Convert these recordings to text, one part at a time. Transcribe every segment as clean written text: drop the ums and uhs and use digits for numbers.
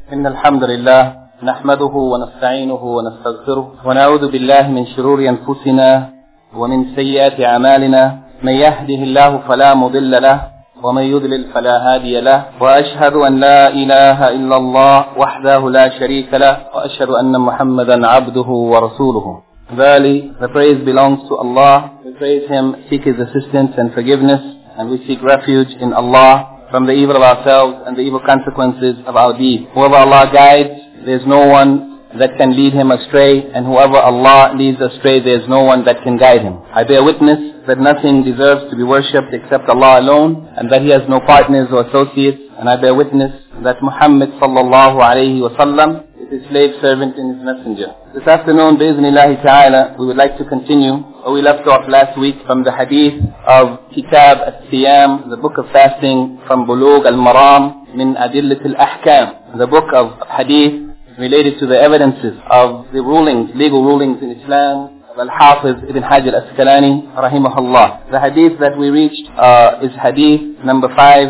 إن الحمد لله نحمده ونستعينه ونستغفره ونعوذ بالله من شرور أنفسنا ومن سيئات أعمالنا. من يهده الله فلا مضل له ومن يضلل فلا هادي له، وأشهد أن لا إله إلا الله وحده لا شريك له، وأشهد أن محمدا عبده ورسوله. Verily, the praise belongs to Allah. We praise Him, seek His assistance and forgiveness, and we seek refuge in Allah from the evil of ourselves and the evil consequences of our deeds. Whoever Allah guides, there is no one that can lead him astray, and whoever Allah leads astray, there is no one that can guide him. I bear witness that nothing deserves to be worshipped except Allah alone, and that He has no partners or associates. And I bear witness that Muhammad sallallahu alayhi wa sallam is His slave servant and His messenger. This afternoon, bi'iznillahi ta'ala, we would like to continue where we left off last week from the hadith of Kitab al-Siyam, the book of fasting from Bulugh al-Maram min Adillat al-Ahkam, the book of hadith related to the evidences of the rulings, legal rulings in Islam, of Al-Hafiz Ibn Hajar al-Asqalani, rahimahullah. The hadith that we reached is hadith number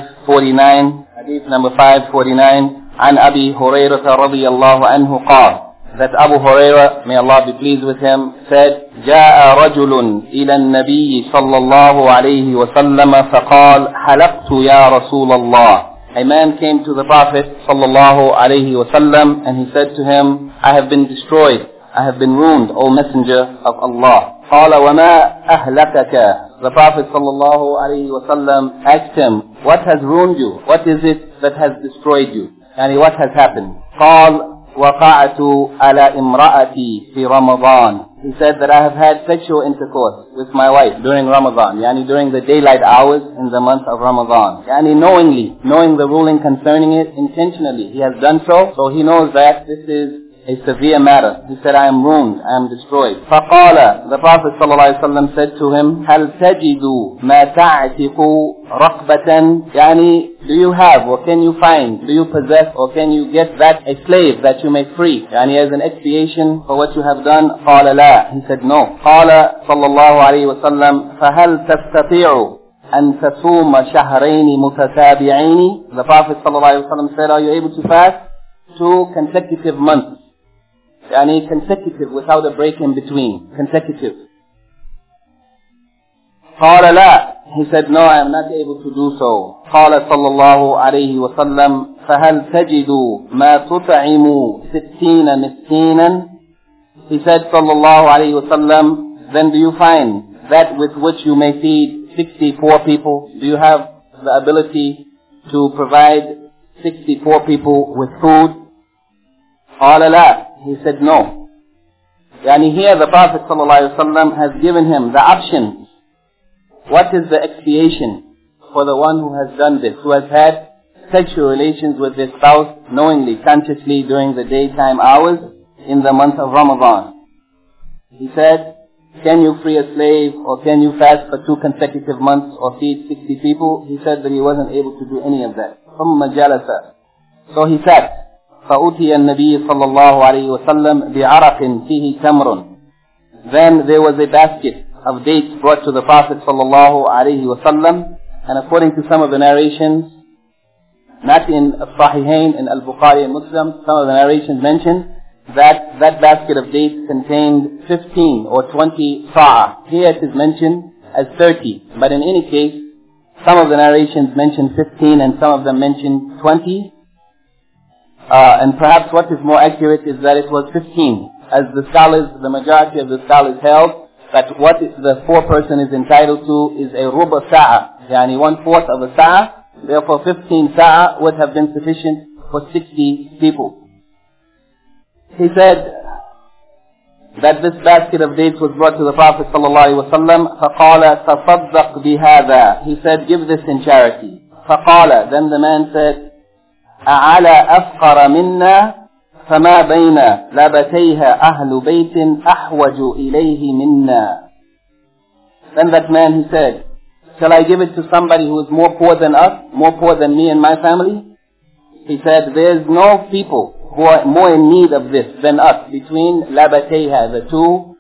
549. Hadith number 549. عن أبي هريرة رضي الله عنه قال, that Abu Hurairah, may Allah be pleased with him, said, جاء رجل إلى النبي صلى الله عليه وسلم فقال حلقت يا رسول الله. A man came to the Prophet sallallahu alayhi wa sallam and he said to him, I have been destroyed, I have been ruined, O Messenger of Allah. قال وما أهلكك. The Prophet sallallahu alayhi wa sallam asked him, what has ruined you? What is it that has destroyed you? And what has happened? قال وقعت على امرأتي في رمضان. He said that I have had sexual intercourse with my wife during Ramadan, yani during the daylight hours in the month of Ramadan. Yani knowing the ruling concerning it, intentionally he has done so, so he knows that this is a severe matter. He said, I am ruined, I am destroyed. فقال, the Prophet ﷺ said to him, هل تجد ما تعتق رقبة. Yani, do you have or can you find, do you possess or can you get that a slave that you make free? Yani as an expiation for what you have done? قال لا. He said no. قال صلى الله عليه وسلم فهل تستطيع أن تصوم شهرين متتابعين. The Prophet ﷺ said, are you able to fast 2 consecutive months? Yani consecutive without a break in between. Consecutive. قال لا. He said, no, I am not able to do so. قال صلى الله عليه وسلم فهل تجد ما تطعم 60 مسكينا. He said, صلى الله عليه وسلم, then do you find that with which you may feed 64 people? Do you have the ability to provide 64 people with food? قال لا. He said no. Yani here the Prophet ﷺ has given him the options. What is the expiation for the one who has done this, who has had sexual relations with his spouse knowingly, consciously during the daytime hours in the month of Ramadan? He said, can you free a slave or can you fast for 2 consecutive months or feed 60 people? He said that he wasn't able to do any of that. ثم جلس. So he sat. فأتي النبي صلى الله عليه وسلم بعرق فيه تمر. Then there was a basket of dates brought to the Prophet صلى الله عليه وسلم, and according to some of the narrations, not in Sahihain, in Al-Bukhari and Muslim, some of the narrations mention that that basket of dates contained 15 or 20 sa'a. Here it is mentioned as 30, but in any case, some of the narrations mention 15 and some of them mention 20. And perhaps what is more accurate is that it was 15, as the scholars, the majority of the scholars held that what the foreperson is entitled to is a ruba sa'a, yani 1/4 of a sa'a. Therefore 15 sa'a would have been sufficient for 60 people. He said that this basket of dates was brought to the Prophet ﷺ. فَقَالَ تَصَدَّقْ بِهَذَا. He said, give this in charity. فَقَالَ. Then the man said, أعلى أفقر منا فما بين لبتيها أهل بيت أحوج إليه منا. Then that man, he said, shall I give it to somebody who is more poor than us, more poor than me and my family? He said, there is no people who are more in need of this than us, between Labatayha, the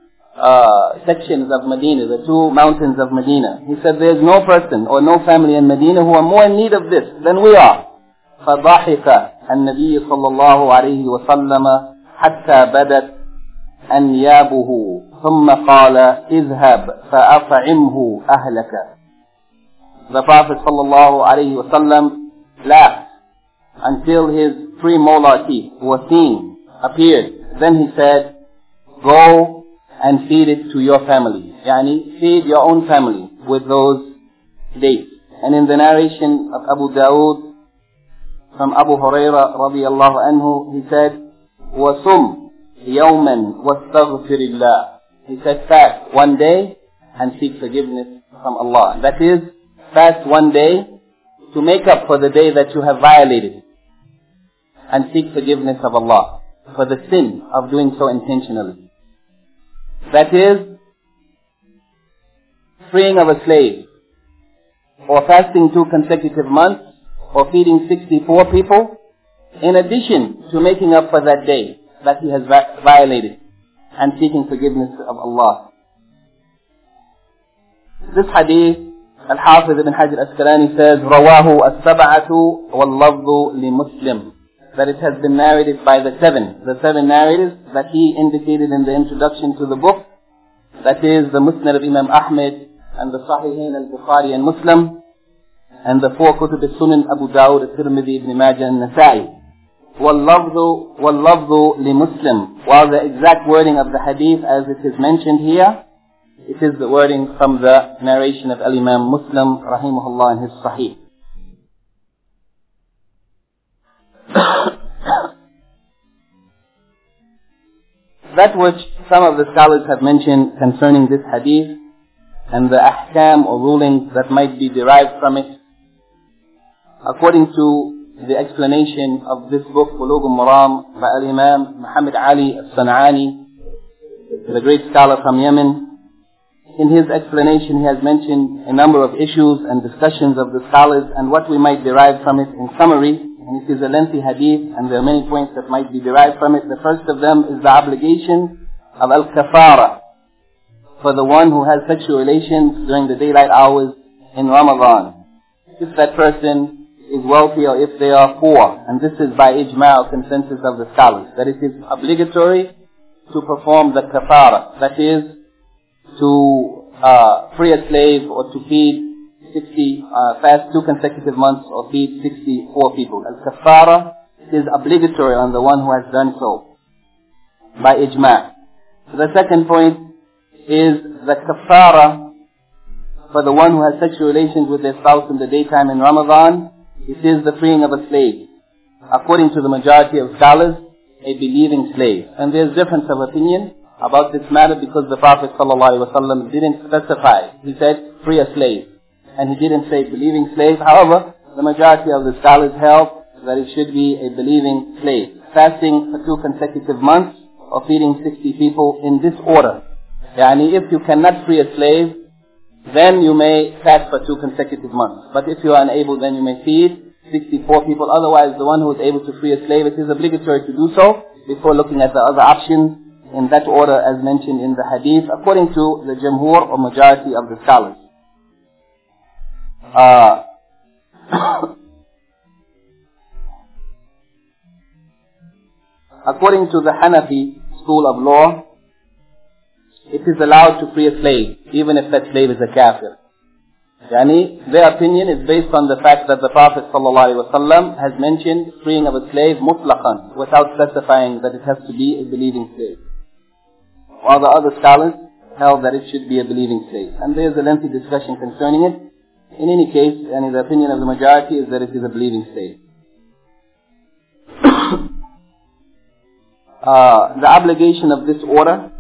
2 sections of Medina, the 2 mountains of Medina. He said, there is no person or no family in Medina who are more in need of this than we are. فضحك النبي صلى الله عليه وسلم حتى بدت أنيابه ثم قال اذهب فأطعمه أهلك. The Prophet صلى الله عليه وسلم laughed until his premolar teeth were seen, appeared. Then he said, go and feed it to your family. Yani, feed your own family with those dates. And in the narration of Abu Dawood from Abu Hurairah radiyallahu anhu, he said, وَصُمْ يَوْمًا وَاسْتَغْفِرِ اللَّهِ. He said, fast one day and seek forgiveness from Allah. That is, fast one day to make up for the day that you have violated, and seek forgiveness of Allah for the sin of doing so intentionally. That is, freeing of a slave, or fasting 2 consecutive months, or feeding 64 people, in addition to making up for that day that he has violated, and seeking forgiveness of Allah. This hadith, Al-Hafiz ibn Hajar al-Asqalani says, رواه السبعة واللفظ لمسلم. That it has been narrated by the seven narrators that he indicated in the introduction to the book. That is the Musnad of Imam Ahmed, and the Sahihain al-Bukhari and Muslim, and the 4 Kutub al-Sunan, Abu Dawud, al-Tirmidhi, Ibn Majah, and Nasa'i. وَاللَّفْظُ لِمُسْلِمٍ. While the exact wording of the hadith as it is mentioned here, it is the wording from the narration of Al-Imam Muslim, rahimahullah, in his Sahih. That which some of the scholars have mentioned concerning this hadith, and the ahkam or rulings that might be derived from it, according to the explanation of this book, Bulugh al-Maram, by Al-Imam Muhammad Ali al-San'ani, the great scholar from Yemen. In his explanation, he has mentioned a number of issues and discussions of the scholars and what we might derive from it in summary. And it is a lengthy hadith, and there are many points that might be derived from it. The first of them is the obligation of al-kafara for the one who has sexual relations during the daylight hours in Ramadan, if that person is wealthy or if they are poor. And this is by ijma' or consensus of the scholars, that it is obligatory to perform the kafara, that is, to free a slave or to feed 60, fast 2 consecutive months or feed 64 people. Al-kafara is obligatory on the one who has done so, by ijma'. The second point is the kafara for the one who has sexual relations with their spouse in the daytime in Ramadan. It is the freeing of a slave. According to the majority of scholars, a believing slave. And there is difference of opinion about this matter because the Prophet ﷺ didn't specify. He said, free a slave. And he didn't say believing slave. However, the majority of the scholars held that it should be a believing slave. Fasting for 2 consecutive months or feeding 60 people in this order. Yani if you cannot free a slave, then you may fast for 2 consecutive months. But if you are unable, then you may feed 64 people. Otherwise, the one who is able to free a slave, it is obligatory to do so before looking at the other options in that order as mentioned in the hadith, according to the Jamhur or majority of the scholars. According to the Hanafi school of law, it is allowed to free a slave, even if that slave is a kafir. Yani, their opinion is based on the fact that the Prophet ﷺ has mentioned freeing of a slave mutlaqan, without specifying that it has to be a believing slave. While the other scholars held that it should be a believing slave. And there is a lengthy discussion concerning it. In any case, the opinion of the majority is that it is a believing slave. The obligation of this order,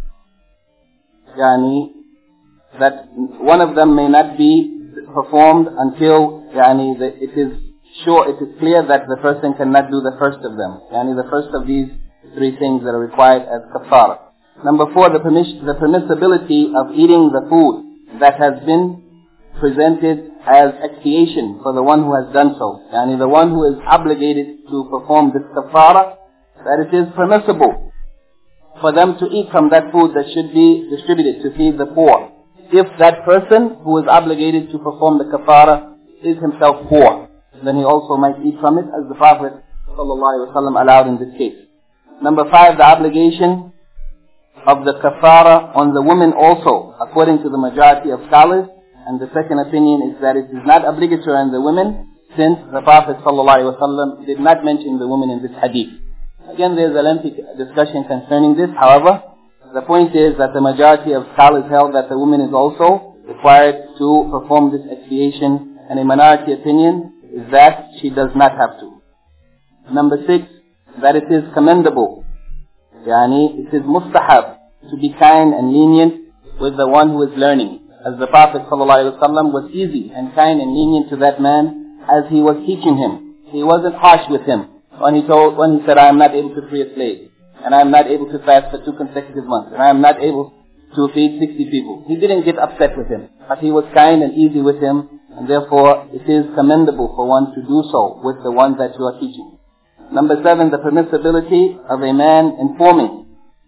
that one of them may not be performed until it is clear that the person cannot do the first of them. The first of these 3 things that are required as kafara. Number 4, the permissibility of eating the food that has been presented as expiation for the one who has done so. The one who is obligated to perform this kafara, that it is permissible for them to eat from that food that should be distributed to feed the poor. If that person who is obligated to perform the kafara is himself poor, then he also might eat from it, as the Prophet ﷺ allowed in this case. Number 5, the obligation of the kafara on the women also, according to the majority of scholars. And the second opinion is that it is not obligatory on the women, since the Prophet ﷺ did not mention the women in this hadith. Again, there is a lengthy discussion concerning this. However, the point is that the majority of scholars held that the woman is also required to perform this expiation, and a minority opinion is that she does not have to. Number 6, that it is commendable, it is mustahab, to be kind and lenient with the one who is learning. As the Prophet ﷺ was easy and kind and lenient to that man as he was teaching him. He wasn't harsh with him when he said, I am not able to free a slave, and I am not able to fast for 2 consecutive months, and I am not able to feed 60 people. He didn't get upset with him, but he was kind and easy with him, and therefore it is commendable for one to do so with the one that you are teaching. Number 7, the permissibility of a man informing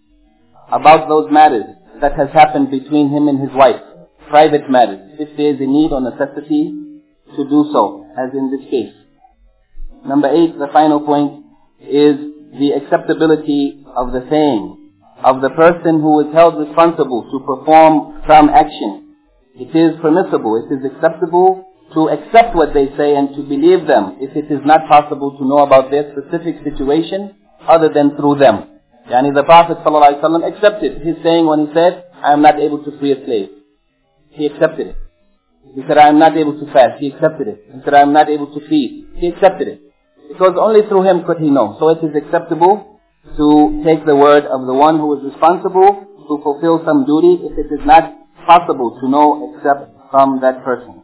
about those matters that has happened between him and his wife, private matters, if there is a need or necessity to do so, as in this case. Number 8, the final point, is the acceptability of the saying of the person who is held responsible to perform some action. It is permissible, it is acceptable to accept what they say and to believe them if it is not possible to know about their specific situation other than through them. The Prophet ﷺ accepted his saying when he said, I am not able to free a slave. He accepted it. He said, I am not able to fast. He accepted it. He said, I am not able to feed. He accepted it. Because only through him could he know. So it is acceptable to take the word of the one who is responsible to fulfill some duty if it is not possible to know except from that person.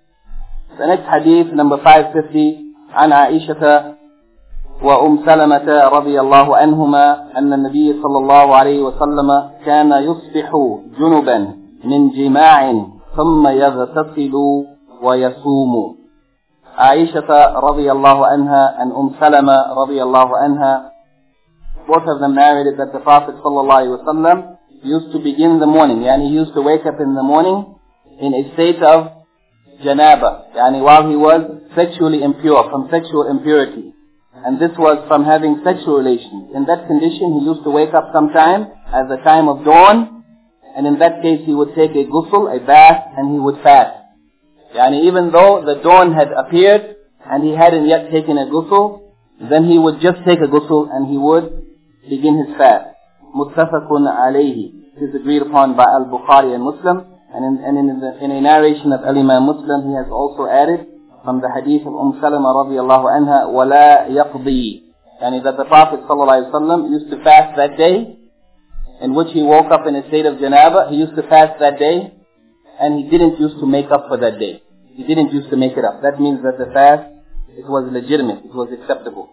The next hadith, number 550, عن عائشة وأم سلمة رضي الله عنهما أن النبي صلى الله عليه وسلم كان يصبح جنبا من جماع ثم يغتسل ويصوم. Aisha رضي الله عنها and Salama رضي الله عنها, both of them narrated that the Prophet ﷺ used to begin the morning, he used to wake up in the morning in a state of janaba, while he was sexually impure, from sexual impurity. And this was from having sexual relations. In that condition, he used to wake up sometime at the time of dawn, and in that case he would take a ghusl, a bath, and he would fast. Even though the dawn had appeared and he hadn't yet taken a ghusl, then he would just take a ghusl and he would begin his fast. Muttafaqun alayhi. It is agreed upon by Al-Bukhari and Muslim. And in a narration of Al-Imam Muslim, he has also added from the hadith of Salama radiallahu anha, وَلَا يَقْضِي, that the Prophet ﷺ used to fast that day, in which he woke up in a state of janaba. He used to fast that day, and he didn't used to make up for that day. He didn't used to make it up. That means that the fast, it was legitimate, it was acceptable.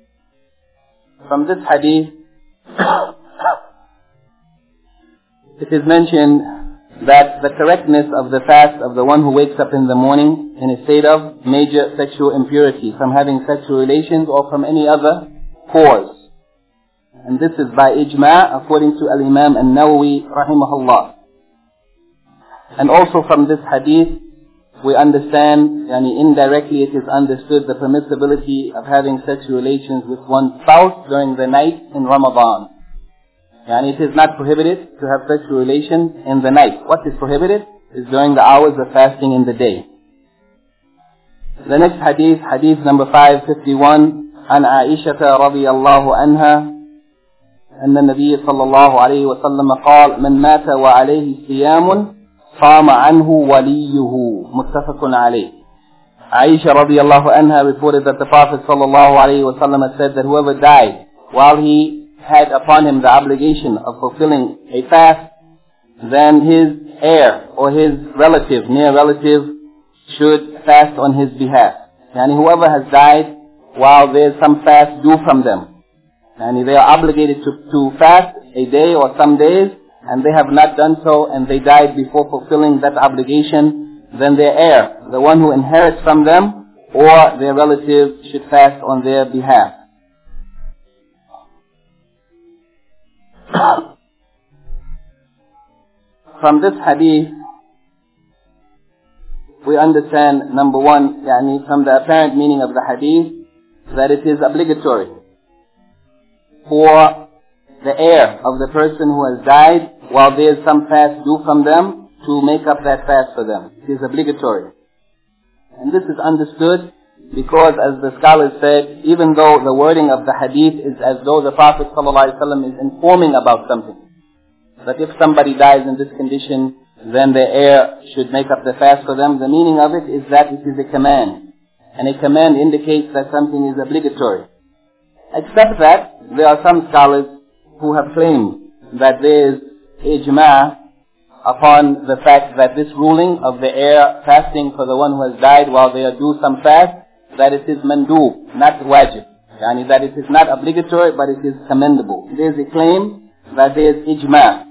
From this hadith, it is mentioned that the correctness of the fast of the one who wakes up in the morning in a state of major sexual impurity, from having sexual relations or from any other cause. And this is by ijma' according to Al-Imam An-Nawawi rahimahullah. And also from this hadith, we understand, indirectly it is understood the permissibility of having sexual relations with one's spouse during the night in Ramadan. It is not prohibited to have sexual relations in the night. What is prohibited is during the hours of fasting in the day. The next hadith, hadith number 551, عن عائشة رضي الله عنها أن النبي صلى الله عليه وسلم قال من مات وعليه صيام صام عنه وليه متفق عليه. Aisha radiallahu anha reported that the Prophet sallallahu alayhi wa sallam said that whoever died while he had upon him the obligation of fulfilling a fast, then his heir or his relative, near relative, should fast on his behalf. Whoever has died while there is some fast due from them, they are obligated to fast a day or some days, and they have not done so, and they died before fulfilling that obligation, then their heir, the one who inherits from them, or their relative, should fast on their behalf. From this hadith, we understand, number one, from the apparent meaning of the hadith, that it is obligatory for the heir of the person who has died, while there is some fast due from them, to make up that fast for them. It is obligatory. And this is understood because, as the scholars said, even though the wording of the hadith is as though the Prophet ﷺ is informing about something, that if somebody dies in this condition, then the heir should make up the fast for them, the meaning of it is that it is a command. And a command indicates that something is obligatory. Except that there are some scholars who have claimed that there is ijma' upon the fact that this ruling of the heir fasting for the one who has died while they are due some fast, that it is mandub, not wajib. Yani that it is not obligatory, but it is commendable. There is a claim that there is ijma'.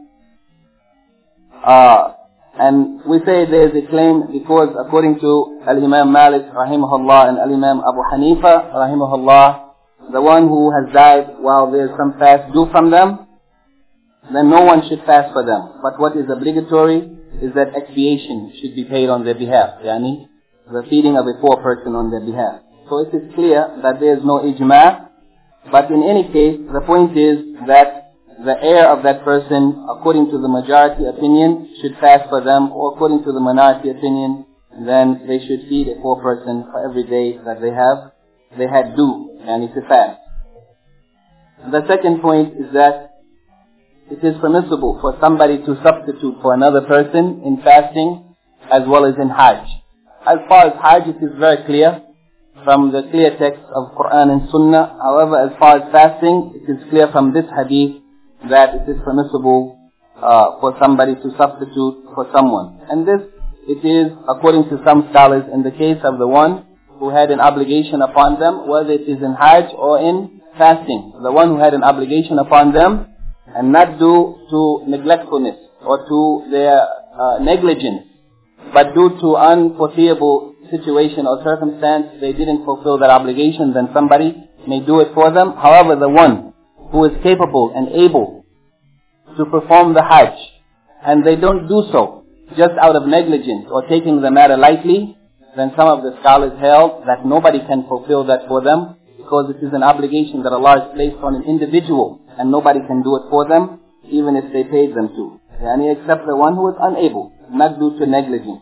And we say there is a claim because according to Al-Imam Malik rahimahullah and Al-Imam Abu Hanifa rahimahullah, the one who has died while there is some fast due from them, then no one should fast for them. But what is obligatory is that expiation should be paid on their behalf. Yani the feeding of a poor person on their behalf. So it is clear that there is no ijma'. But in any case, the point is that the heir of that person, according to the majority opinion, should fast for them, or according to the minority opinion, then they should feed a poor person for every day that they had due, and it's a fast. The second point is that it is permissible for somebody to substitute for another person in fasting as well as in Hajj. As far as Hajj, it is very clear from the clear text of Quran and Sunnah. However, as far as fasting, it is clear from this hadith that it is permissible for somebody to substitute for someone. And this, it is, according to some scholars, in the case of the one who had an obligation upon them, whether it is in Hajj or in fasting. The one who had an obligation upon them, and not due to neglectfulness or to their negligence, but due to unforeseeable situation or circumstance, they didn't fulfill that obligation, then somebody may do it for them. However, the one who is capable and able to perform the Hajj, and they don't do so just out of negligence or taking the matter lightly, then some of the scholars held that nobody can fulfill that for them, because it is an obligation that Allah has placed on an individual, and nobody can do it for them, even if they paid them to. Except the one who is unable, not due to negligence.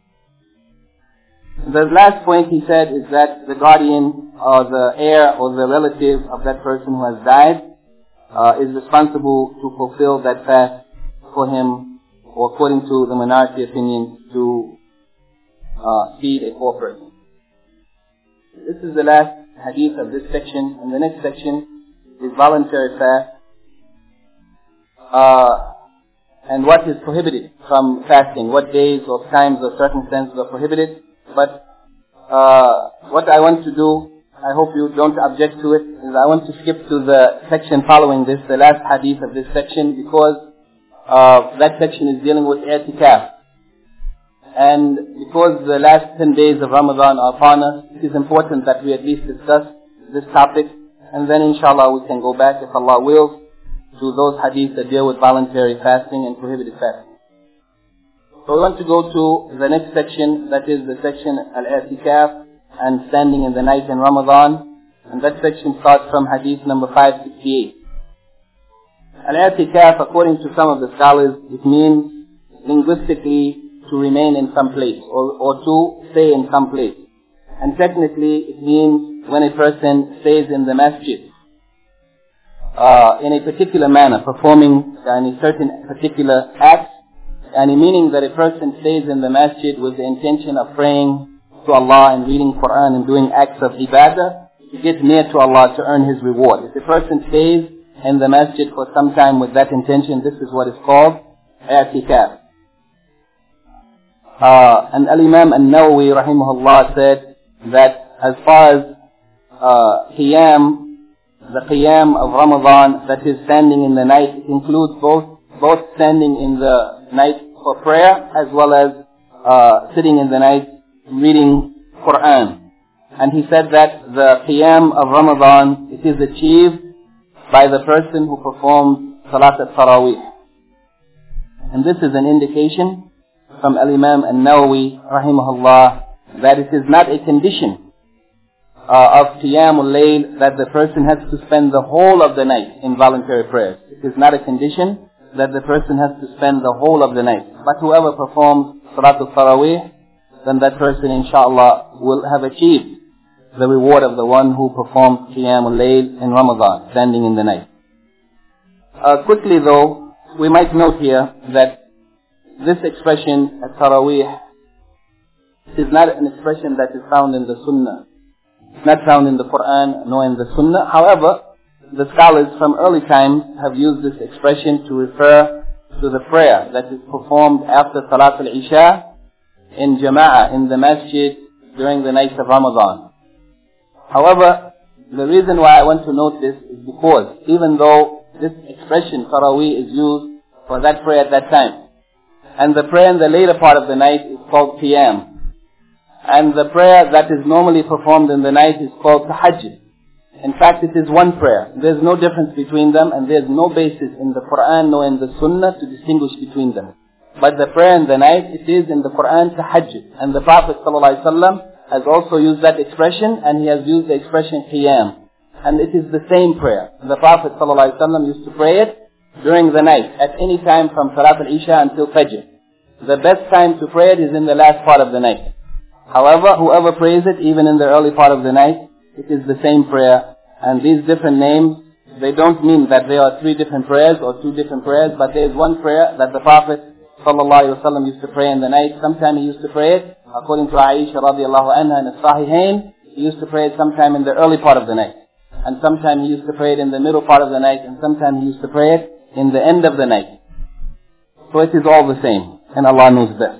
The last point he said is that the guardian or the heir or the relative of that person who has died is responsible to fulfill that fast for him, or according to the minority opinion, to feed a poor person. This is the last hadith of this section, and the next section is voluntary fast, and what is prohibited from fasting, what days or times or circumstances are prohibited. But what I want to do, I hope you don't object to it, is I want to skip to the section following this, the last hadith of this section, because that section is dealing with i'tikaf. And because the last 10 days of Ramadan are upon us, it is important that we at least discuss this topic, and then inshallah we can go back, if Allah wills, to those hadiths that deal with voluntary fasting and prohibited fasting. So we want to go to the next section, that is the section Al-I'tikaf and standing in the night in Ramadan, and that section starts from hadith number 568. Al-I'tikaf, according to some of the scholars, it means linguistically to remain in some place, or to stay in some place. And technically it means when a person stays in the masjid in a particular manner, performing a certain particular act, and meaning that a person stays in the masjid with the intention of praying to Allah and reading Quran and doing acts of ibadah to get near to Allah to earn his reward. If a person stays in the masjid for some time with that intention, this is what is called i'tikaf. And Al-Imam An-Nawawi rahimahullah said that as far as the qiyam of Ramadan, that is standing in the night, it includes both standing in the night for prayer as well as sitting in the night reading Quran. And he said that the qiyam of Ramadan, it is achieved by the person who performs Salat al-Tarawih. And this is an indication from Al-Imam An-Nawawi rahimahullah that it is not a condition of Qiyamul Layl, that the person has to spend the whole of the night in voluntary prayers. It is not a condition that the person has to spend the whole of the night. But whoever performs Salatul Taraweeh, then that person inshallah will have achieved the reward of the one who performed Qiyamul Layl in Ramadan, standing in the night. Quickly though, we might note here that this expression at Taraweeh is not an expression that is found in the Sunnah. It's not found in the Quran nor in the Sunnah. However, the scholars from early times have used this expression to refer to the prayer that is performed after Salat al-Isha in Jama'ah, in the masjid during the nights of Ramadan. However, the reason why I want to note this is because even though this expression Taraweeh is used for that prayer at that time, and the prayer in the later part of the night is called Qiyam, and the prayer that is normally performed in the night is called Tahajjud. In fact, it is one prayer. There is no difference between them, and there is no basis in the Quran nor in the Sunnah to distinguish between them. But the prayer in the night, it is in the Quran Tahajjud. And the Prophet ﷺ has also used that expression, and he has used the expression Qiyam. And it is the same prayer. The Prophet ﷺ used to pray it during the night, at any time from Salat al-Isha until Fajr. The best time to pray it is in the last part of the night. However, whoever prays it, even in the early part of the night, it is the same prayer. And these different names, they don't mean that there are 3 different prayers or 2 different prayers, but there is one prayer that the Prophet ﷺ used to pray in the night. Sometime he used to pray it, according to Aisha radiallahu anha in the Sahihain, he used to pray it sometime in the early part of the night. And sometime he used to pray it in the middle part of the night, and sometime he used to pray it in the end of the night. So it is all the same, and Allah knows best.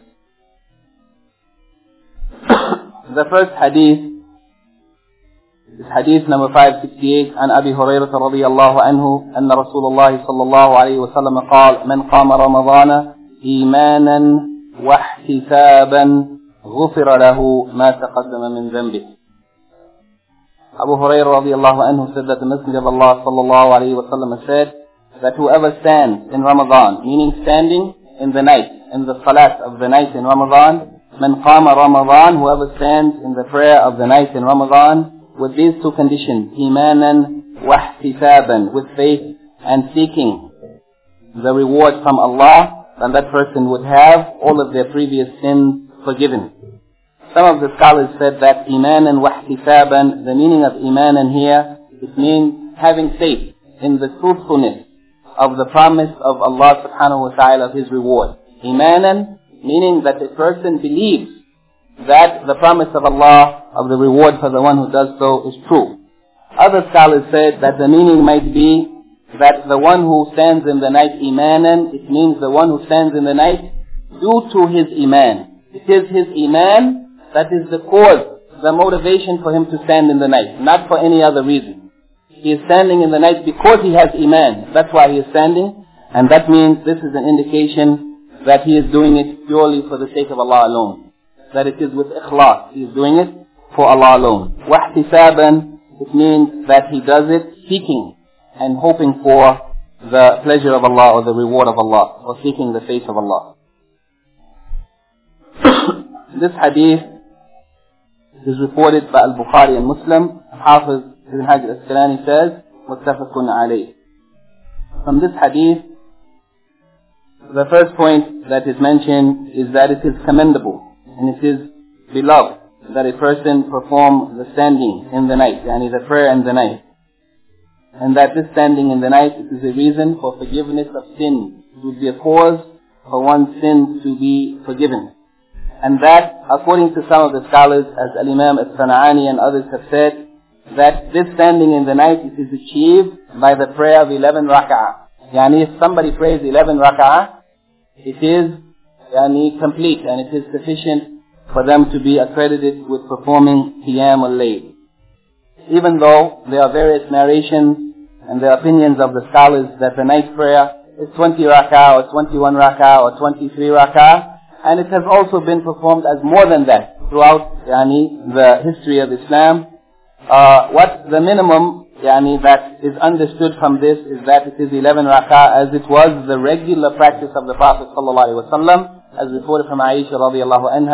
The first hadith is hadith number 568 عن أبي هريرة رضي الله عنه أن رسول الله صلى الله عليه وسلم قال من قام رمضان إيمانا واحتسابا غفر له ما تقدم من ذنبه. Abu Hurairah radiallahu anhu said that the Messenger of Allah sallallahu alayhi wa sallam said that whoever stands in Ramadan, meaning standing in the night, in the salat of the night in Ramadan, من قام رمضان, whoever stands in the prayer of the night in Ramadan, with these 2 conditions, إيمانا واحتسابا, with faith and seeking the reward from Allah, then that person would have all of their previous sins forgiven. Some of the scholars said that إيمانا واحتسابا, the meaning of إيمانا here, it means having faith in the truthfulness of the promise of Allah subhanahu wa ta'ala of His reward. إيمانا, meaning that a person believes that the promise of Allah of the reward for the one who does so is true. Other scholars said that the meaning might be that the one who stands in the night imanan, it means the one who stands in the night due to his iman. It is his iman that is the cause, the motivation for him to stand in the night, not for any other reason. He is standing in the night because he has iman. That's why he is standing, and that means this is an indication that he is doing it purely for the sake of Allah alone. That it is with ikhlas. He is doing it for Allah alone. Wahtisaban, it means that he does it seeking and hoping for the pleasure of Allah or the reward of Allah, or seeking the face of Allah. This hadith is reported by Al-Bukhari and Muslim. Hafiz Ibn Hajar al-Asqalani says, muttafaqun alayh. From this hadith, the first point that is mentioned is that it is commendable and it is beloved that a person perform the standing in the night, yani the prayer in the night. And that this standing in the night is a reason for forgiveness of sin. It would be a cause for one's sin to be forgiven. And that, according to some of the scholars, as Al-Imam Al-Sana'ani and others have said, that this standing in the night is achieved by the prayer of 11 rak'ah. Yani if somebody prays 11 rak'ah, it is complete and it is sufficient for them to be accredited with performing Qiyam al-Layl. Even though there are various narrations and the opinions of the scholars that the night prayer is 20 rak'ah or 21 rak'ah or 23 rak'ah, and it has also been performed as more than that throughout the history of Islam. What the minimum that is understood from this is that it is 11 rak'ah, as it was the regular practice of the Prophet ﷺ, as reported from Aisha radiallahu anha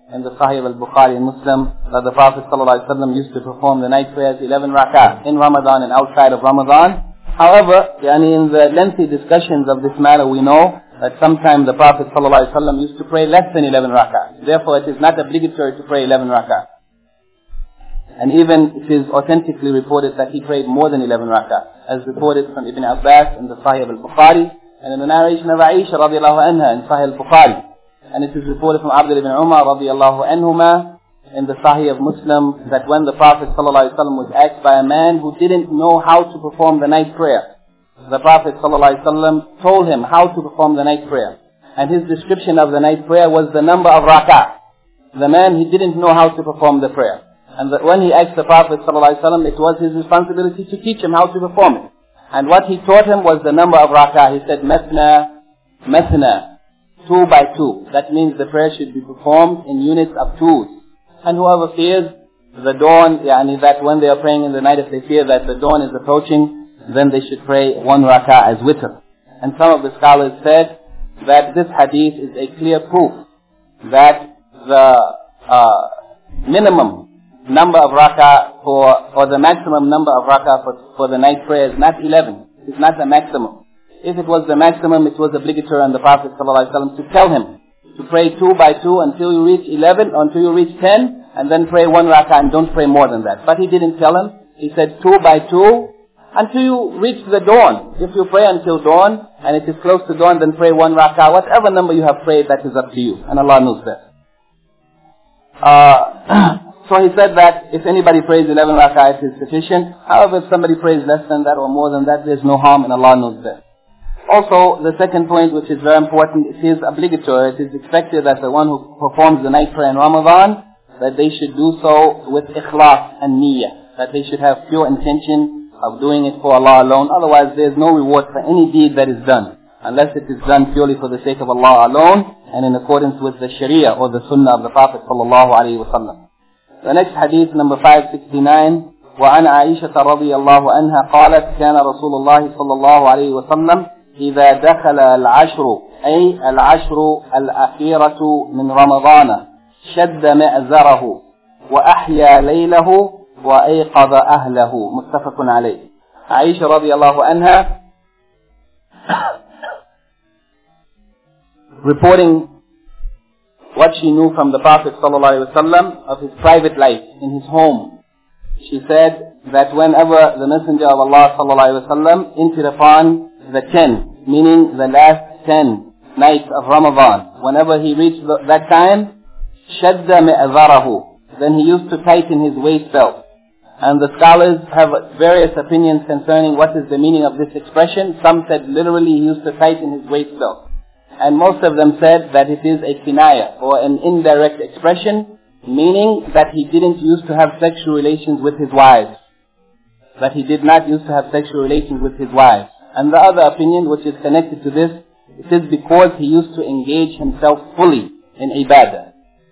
in the Sahih al-Bukhari and Muslim that the Prophet ﷺ used to perform the night prayers 11 rak'ah in Ramadan and outside of Ramadan. However, in the lengthy discussions of this matter, we know that sometimes the Prophet ﷺ used to pray less than 11 rak'ah. Therefore, it is not obligatory to pray 11 rak'ah. And even it is authentically reported that he prayed more than 11 rak'ah, as reported from Ibn Abbas in the Sahih al-Bukhari, and in the narration of Aisha radiallahu anha in Sahih al-Bukhari. And it is reported from Abdullah ibn Umar radiallahu anhuma in the Sahih of Muslim that when the Prophet ﷺ was asked by a man who didn't know how to perform the night prayer, the Prophet ﷺ told him how to perform the night prayer. And his description of the night prayer was the number of rak'ah. The man, he didn't know how to perform the prayer. And when he asked the Prophet ﷺ, it was his responsibility to teach him how to perform it. And what he taught him was the number of rak'ah. He said, Mathna, Mathna, 2 by 2. That means the prayer should be performed in units of 2s. And whoever fears the dawn, that when they are praying in the night, if they fear that the dawn is approaching, then they should pray 1 rak'ah as witr. And some of the scholars said that this hadith is a clear proof that the minimum number of rak'ah or the maximum number of rak'ah for the night prayer is not 11. It's not the maximum. If it was the maximum, it was obligatory on the Prophet ﷺ to tell him to pray 2 by 2 until you reach 11, or until you reach 10, and then pray 1 rak'ah and don't pray more than that. But he didn't tell him. He said 2 by 2 until you reach the dawn. If you pray until dawn and it is close to dawn, then pray 1 rak'ah. Whatever number you have prayed, that is up to you. And Allah knows that. So he said that if anybody prays 11 rak'ah, it is sufficient. However, if somebody prays less than that or more than that, there is no harm, and Allah knows that. Also, the second point, which is very important, it is obligatory. It is expected that the one who performs the night prayer in Ramadan, that they should do so with ikhlas and niyyah. That they should have pure intention of doing it for Allah alone. Otherwise, there is no reward for any deed that is done, unless it is done purely for the sake of Allah alone, and in accordance with the Sharia or the Sunnah of the Prophet sallallahu alaihi wasallam. The next hadith, number 569, وعن عائشة رضي الله عنها قالت كان رسول الله صلى الله عليه وسلم إذا دخل العشر أي العشر الأخيرة من رمضان شد مأزره وأحيا ليله وأيقظ أهله متفق عليه. عائشة رضي الله عنها reporting what she knew from the Prophet ﷺ of his private life in his home. She said that whenever the Messenger of Allah ﷺ entered upon the 10, meaning the last 10 nights of Ramadan, whenever he reached that time, شَدَّ مِأْذَرَهُ, then he used to tighten his waist belt. And the scholars have various opinions concerning what is the meaning of this expression. Some said literally he used to tighten his waist belt. And most of them said that it is a kinaya, or an indirect expression, meaning that he didn't used to have sexual relations with his wives. That he did not used to have sexual relations with his wives. And the other opinion, which is connected to this, it is because he used to engage himself fully in ibadah.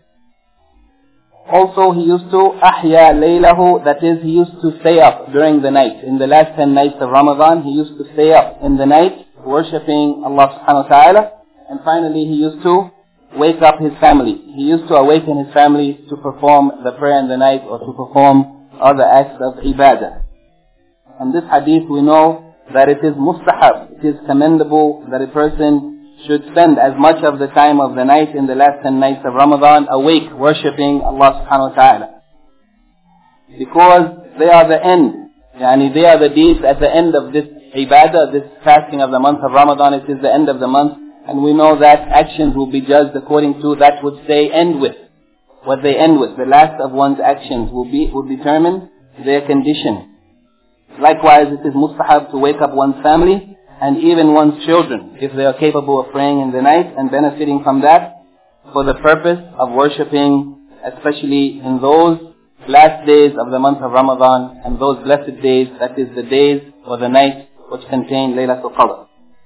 Also, he used to ahya laylahu, that is, he used to stay up during the night. In the last 10 nights of Ramadan, he used to stay up in the night, worshipping Allah subhanahu wa ta'ala. And finally, he used to wake up his family. He used to awaken his family to perform the prayer in the night or to perform other acts of ibadah. And this hadith, we know that it is mustahab, it is commendable that a person should spend as much of the time of the night in the last 10 nights of Ramadan awake, worshipping Allah subhanahu wa ta'ala. Because they are the end. They are the deeds at the end of this ibadah, this fasting of the month of Ramadan. It is the end of the month. And we know that actions will be judged according to that which they end with. What they end with. The last of one's actions will determine their condition. Likewise, it is mustahab to wake up one's family and even one's children, if they are capable of praying in the night and benefiting from that, for the purpose of worshipping, especially in those last days of the month of Ramadan and those blessed days, that is the days or the night which contain Laylatul Qadr.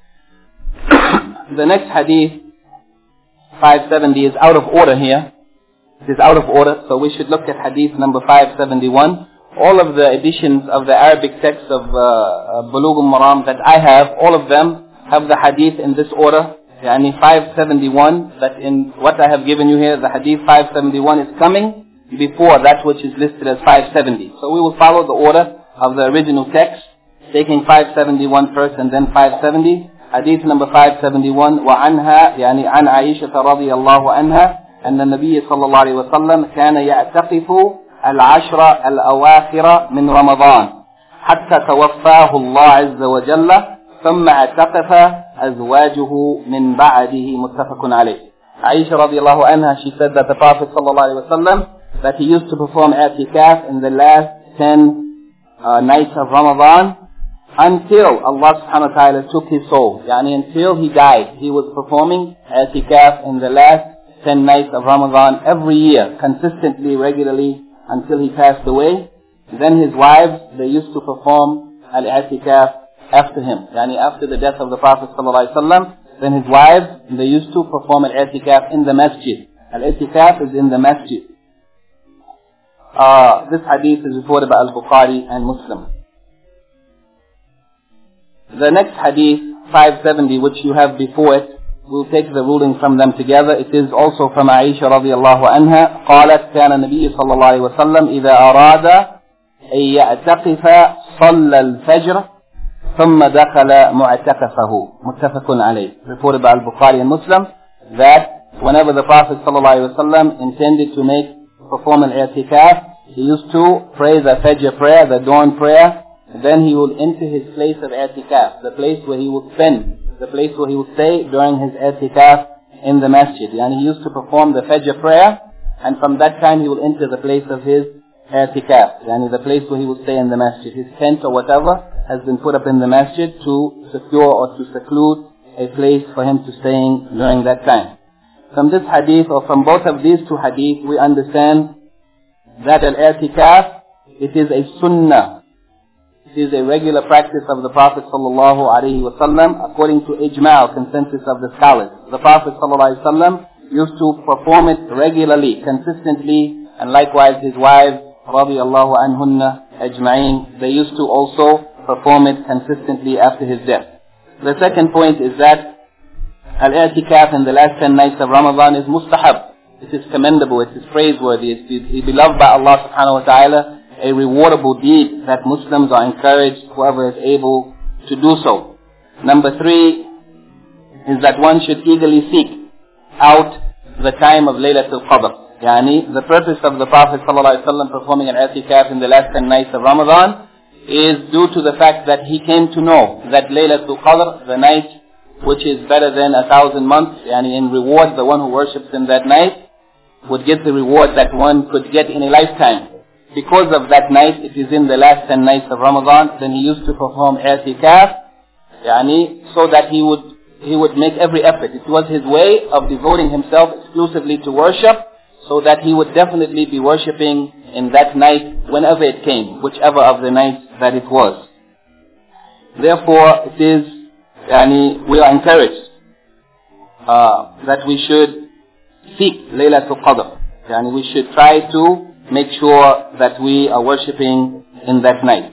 The next hadith, 570, is out of order here. It is out of order, so we should look at hadith number 571. All of the editions of the Arabic text of Bulugh al-Maram that I have, all of them have the hadith in this order. yani 571, that in what I have given you here, the hadith 571 is coming before that which is listed as 570. So we will follow the order of the original text, taking 571 first and then 570. Hadith number 571, وعنها يعني عن عائشة رضي الله عنها أن النبي صلى الله عليه وسلم كان يعتقف العشر الأواخر من رمضان حتى توفاه الله عز وجل ثم اعتقف أزواجه من بعده متفق عليه. Aisha radiallahu anha, she said that the Prophet sallallahu alaihi wasallam, that he used to perform i'tikaf in the last 10 nights of Ramadan until Allah subhanahu wa ta'ala took his soul. Yani until he died, he was performing i'tikaf in the last 10 nights of Ramadan every year, consistently, regularly, until he passed away. Then his wives, they used to perform al-i'tikaf after him. Yani after the death of the Prophet sallallahu alaihi wasallam, then his wives, they used to perform al-i'tikaf in the masjid. Al-i'tikaf is in the masjid. This hadith is reported by Al-Bukhari and Muslim. The next hadith, 570, which you have before it, we'll take the ruling from them together. It is also from Aisha radiallahu anha. قالت كان النبي صلى الله عليه وسلم إذا أراد أن يعتقف صلى الفجر ثم دخل معتكفه متفق عليه. Reported by Al-Bukhari and Muslim, that whenever the Prophet sallallahu alaihi wasallam intended to perform an i'tikaf, he used to pray the Fajr prayer, the dawn prayer, and then he would enter his place of i'tikaf, the place where he would spend, the place where he would stay during his i'tikaf in the masjid. And he used to perform the Fajr prayer, and from that time he would enter the place of his i'tikaf, yani the place where he would stay in the masjid. His tent or whatever has been put up in the masjid to secure or to seclude a place for him to stay in during that time. From this hadith, or from both of these two hadith, we understand that al-i'tikaf, it is a sunnah. It is a regular practice of the Prophet sallallahu alaihi wasallam, according to ijma', consensus of the scholars. The Prophet sallallahu alaihi wasallam used to perform it regularly, consistently, and likewise his wives, radiyallahu anhunna ajma'in, they used to also perform it consistently after his death. The second point is that al-i'tikaf in the last 10 nights of Ramadan is mustahab. It is commendable, it is praiseworthy, it is beloved by Allah subhanahu wa ta'ala, a rewardable deed that Muslims are encouraged, whoever is able to do so. Number 3 is that one should eagerly seek out the time of Laylatul Qadr. Yani, the purpose of the Prophet sallallahu alaihi wasallam performing an i'tikaf in the last 10 nights of Ramadan is due to the fact that he came to know that Laylatul Qadr, the night which is better than 1,000 months, yani in reward, the one who worships in that night would get the reward that one could get in a lifetime. Because of that night, it is in the last 10 nights of Ramadan, then he used to perform i'tikaf, yani, so that he would make every effort. It was his way of devoting himself exclusively to worship, so that he would definitely be worshipping in that night whenever it came, whichever of the nights that it was. Therefore, it is, we are encouraged that we should seek Laylatul Qadr. We should try to make sure that we are worshipping in that night.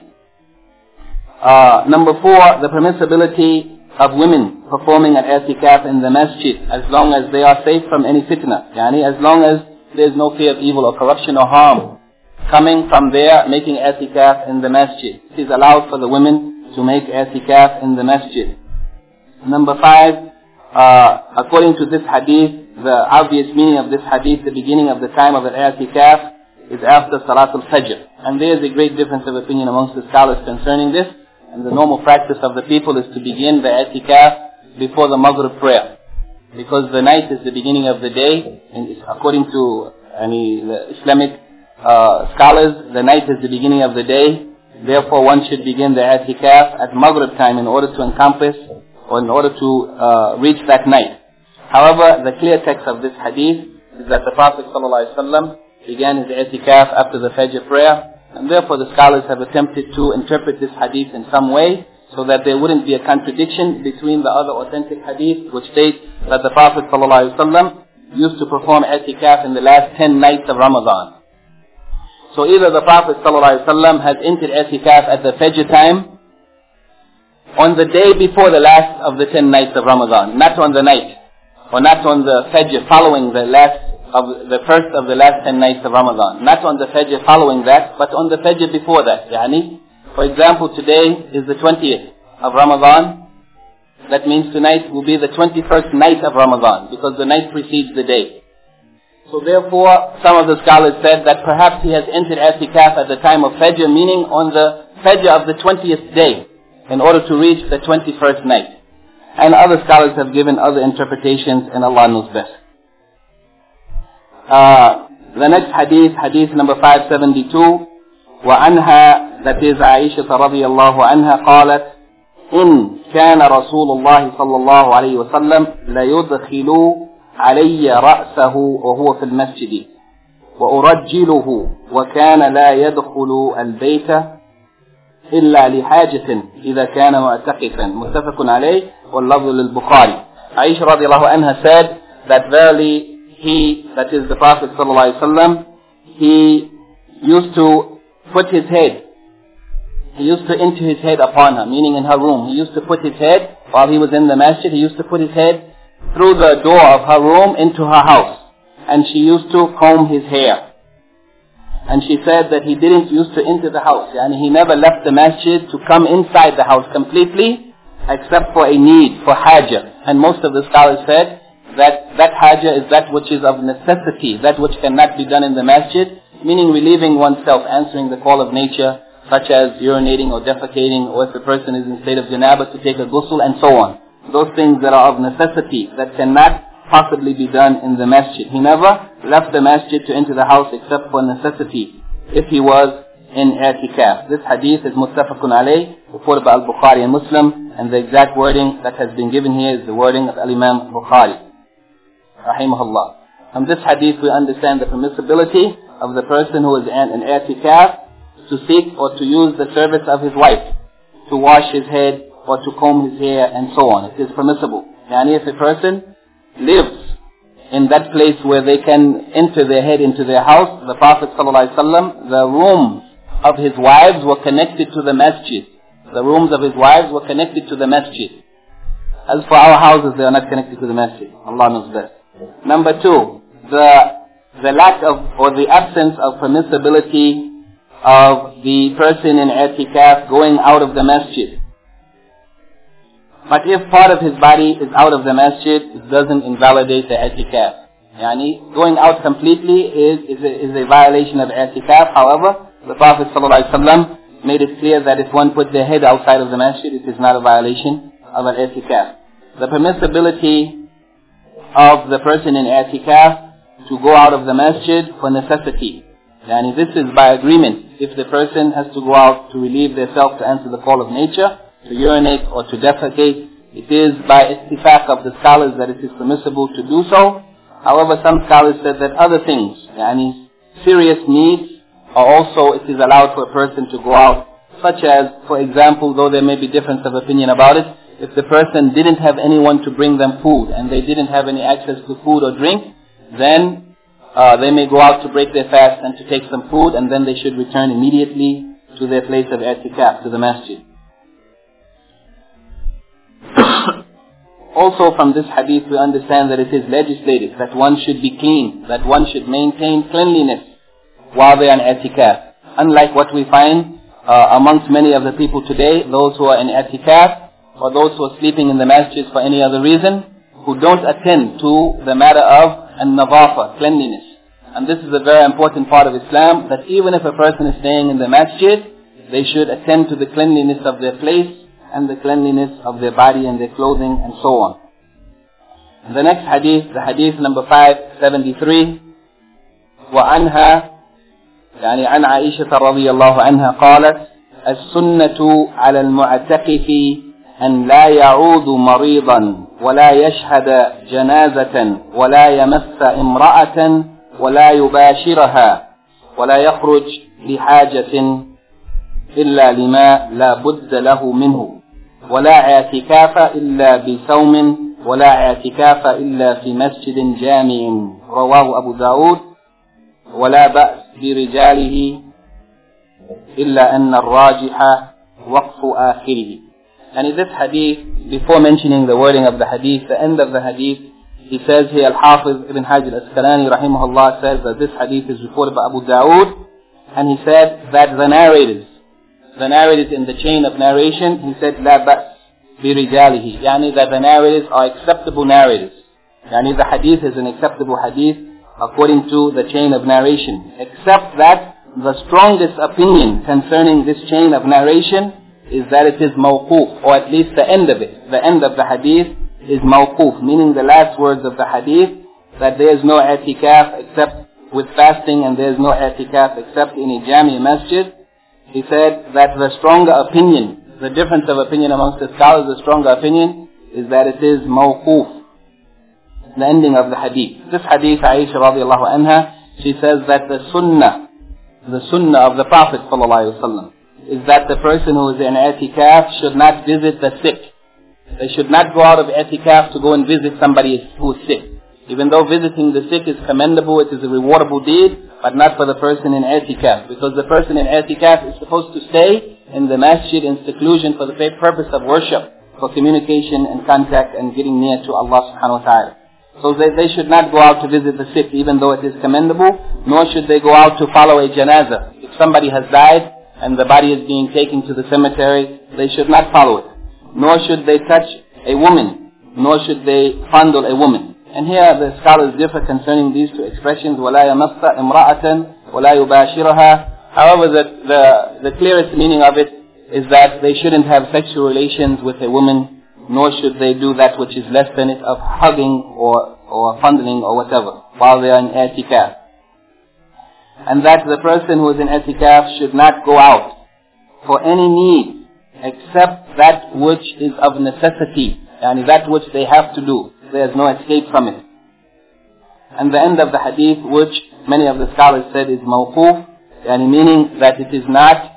Number 4, the permissibility of women performing an i'tikaf in the masjid, as long as they are safe from any fitna. As long as there is no fear of evil or corruption or harm coming from there, making i'tikaf in the masjid. It is allowed for the women to make i'tikaf in the masjid. Number 5, according to this hadith, the obvious meaning of this hadith, the beginning of the time of an i'tikaf is after Salatul Fajr. And there is a great difference of opinion amongst the scholars concerning this. And the normal practice of the people is to begin the i'tikaf before the Maghrib prayer. Because the night is the beginning of the day, and according to the Islamic scholars, the night is the beginning of the day. Therefore, one should begin the i'tikaf at Maghrib time in order to encompass, or in order to reach that night. However, the clear text of this hadith is that the Prophet ﷺ began his i'tikaf after the Fajr prayer, and therefore the scholars have attempted to interpret this hadith in some way, so that there wouldn't be a contradiction between the other authentic hadith which state that the Prophet ﷺ used to perform i'tikaf in the last 10 nights of Ramadan. So either the Prophet ﷺ has entered i'tikaf at the Fajr time on the day before the last of the 10 nights of Ramadan, not on the night. or not on the Fajr following the first of the last 10 nights of Ramadan. Not on the Fajr following that, but on the Fajr before that. Yani, for example, today is the 20th of Ramadan. That means tonight will be the 21st night of Ramadan, because the night precedes the day. So therefore, some of the scholars said that perhaps he has entered i'tikaf at the time of Fajr, meaning on the Fajr of the 20th day, in order to reach the 21st night. And other scholars have given other interpretations, and Allah knows best. The next hadith, hadith number 572, وعنها, that is Aisha رضي الله عنها قالت: إن كان رسول الله صلى الله عليه وسلم ليدخل علي رأسه وهو في المسجد وأرجله وكان لا يدخل البيت إلا لحاجة إذا كان معتكفا متفق عليه واللفظ للبخاري. Aisha رضي الله عنها said that verily he, that is the Prophet صلى الله عليه وسلم, he used to put his head, he used to enter his head upon her, meaning in her room. He used to put his head, while he was in the masjid, he used to put his head through the door of her room into her house. And she used to comb his hair. And she said that he didn't used to enter the house. And he never left the masjid to come inside the house completely, except for a need, for hajjah. And most of the scholars said that that hajjah is that which is of necessity, that which cannot be done in the masjid, meaning relieving oneself, answering the call of nature, such as urinating or defecating, or if the person is in state of janabah, to take a ghusl and so on. Those things that are of necessity, that cannot possibly be done in the masjid. He never left the masjid to enter the house except for necessity, if he was in i'tikaf. This hadith is muttafaqun alayh, reported by Al-Bukhari and Muslim, and the exact wording that has been given here is the wording of Al-Imam Bukhari, rahimahullah. From this hadith we understand the permissibility of the person who is in i'tikaf to seek or to use the service of his wife, to wash his head or to comb his hair and so on. It is permissible. And if a person lives in that place where they can enter their head into their house, the Prophet ﷺ, the rooms of his wives were connected to the masjid. The rooms of his wives were connected to the masjid. As for our houses, they are not connected to the masjid. Allah knows best. Number two, the lack of, or the absence of permissibility of the person in i'tikaf going out of the masjid. But if part of his body is out of the masjid, it doesn't invalidate the i'tikaf. Yani, going out completely is a violation of i'tikaf. However, the Prophet ﷺ made it clear that if one put their head outside of the masjid, it is not a violation of an i'tikaf. The permissibility of the person in i'tikaf to go out of the masjid for necessity. Yani, this is by agreement. If the person has to go out to relieve themselves, to answer the call of nature, to urinate or to defecate, it is by ittifaq of the scholars that it is permissible to do so. However, some scholars said that other things, yani serious needs, are also, it is allowed for a person to go out. Such as, for example, though there may be difference of opinion about it, if the person didn't have anyone to bring them food, and they didn't have any access to food or drink, then they may go out to break their fast and to take some food, and then they should return immediately to their place of i'tikaf, to the masjid. Also from this hadith we understand that it is legislated that one should be clean, that one should maintain cleanliness while they are in i'tikaf. Unlike what we find amongst many of the people today, those who are in i'tikaf, or those who are sleeping in the masjid for any other reason, who don't attend to the matter of an-nadafa, cleanliness. And this is a very important part of Islam, that even if a person is staying in the masjid, they should attend to the cleanliness of their place and the cleanliness of their body and their clothing and so on. And the next hadith, the hadith number 573, وعنها يعني عن عائشة رضي الله عنها قالت: السنة على المعتكف أن لا يعود مريضا ولا يشهد جنازة ولا يمس امرأة ولا يباشرها ولا يخرج لحاجة إلا لما لا بد له منه ولا اعتكاف إلا بصوم ولا اعتكاف إلا في مسجد جامع. رواه أبو داود. ولا بأس برجاله إلا أن الراجح وقف آخره. And in this hadith, before mentioning the wording of the hadith, the end of the hadith, He says here, Al-Hafiz Ibn Hajar Al-Asqalani rahimahullah says that this hadith is reported by Abu Dawood, and he said that the narrators in the chain of narration, he said, لا بأس برجاله, يعني that the narrators are acceptable narrators. Yani the hadith is an acceptable hadith according to the chain of narration. Except that the strongest opinion concerning this chain of narration is that it is mawquf, or at least the end of it. The end of the hadith is mawquf, meaning the last words of the hadith, that there is no i'tikaf except with fasting, and there is no i'tikaf except in a jami masjid. He said that the stronger opinion, the difference of opinion amongst the scholars, the stronger opinion is that it is mawquf, the ending of the hadith. This hadith, Aisha radiallahu anha, she says that the sunnah of the Prophet sallallahu alaihi wasallam is that the person who is in i'tikaf should not visit the sick. They should not go out of i'tikaf to go and visit somebody who is sick. Even though visiting the sick is commendable, it is a rewardable deed, but not for the person in i'tikaf. Because the person in i'tikaf is supposed to stay in the masjid in seclusion for the purpose of worship, for communication and contact and getting near to Allah subhanahu wa ta'ala. So they should not go out to visit the sick, even though it is commendable, nor should they go out to follow a janazah. If somebody has died and the body is being taken to the cemetery, they should not follow it. Nor should they touch a woman, nor should they fondle a woman. And here the scholars differ concerning these two expressions, وَلَا يَمَسَّ إِمْرَأَةً وَلَا يُبَاشِرَهَا. However, the clearest meaning of it is that they shouldn't have sexual relations with a woman, nor should they do that which is less than it of hugging or fondling or whatever while they are in i'tikaf. And that the person who is in i'tikaf should not go out for any need except that which is of necessity, and that which they have to do. There is no escape from it. And the end of the hadith, which many of the scholars said is mawquf, meaning that it is not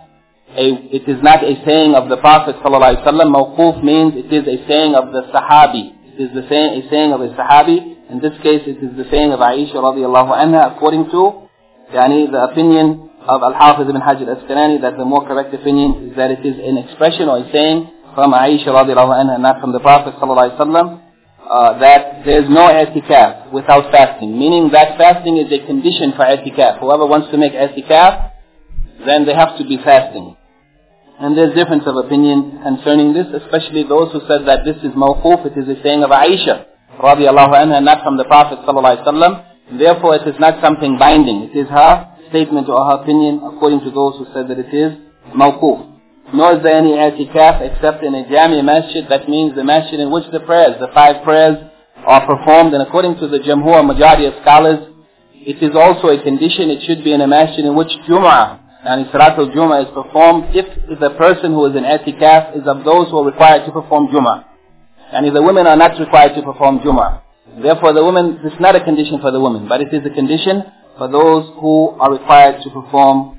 a saying of the Prophet ﷺ. Mawquf means it is a saying of the Sahabi. It is a saying of a Sahabi. In this case, it is the saying of Aisha radiallahu anha, according to the opinion of Al-Hafiz Ibn Hajar Al-Asqalani, that the more correct opinion is that it is an expression or a saying from Aisha radiallahu anha, not from the Prophet ﷺ, that there is no i'tikaf without fasting. Meaning that fasting is a condition for i'tikaf. Whoever wants to make i'tikaf, then they have to be fasting. And there's difference of opinion concerning this, especially those who said that this is mawquf, it is a saying of Aisha radiallahu anha, not from the Prophet sallallahu alaihi wasallam. Therefore it is not something binding. It is her statement or her opinion according to those who said that it is mawquf. Nor is there any i'tikaf except in a jami masjid. That means the masjid in which the 5 prayers are performed. And according to the Jamhur, majority of scholars, it is also a condition. It should be in a masjid in which Jum'ah and Salatul Jum'ah is performed, if the person who is in i'tikaf is of those who are required to perform Jum'ah. And if the women are not required to perform Jum'ah. Therefore the women, this is not a condition for the women, but it is a condition for those who are required to perform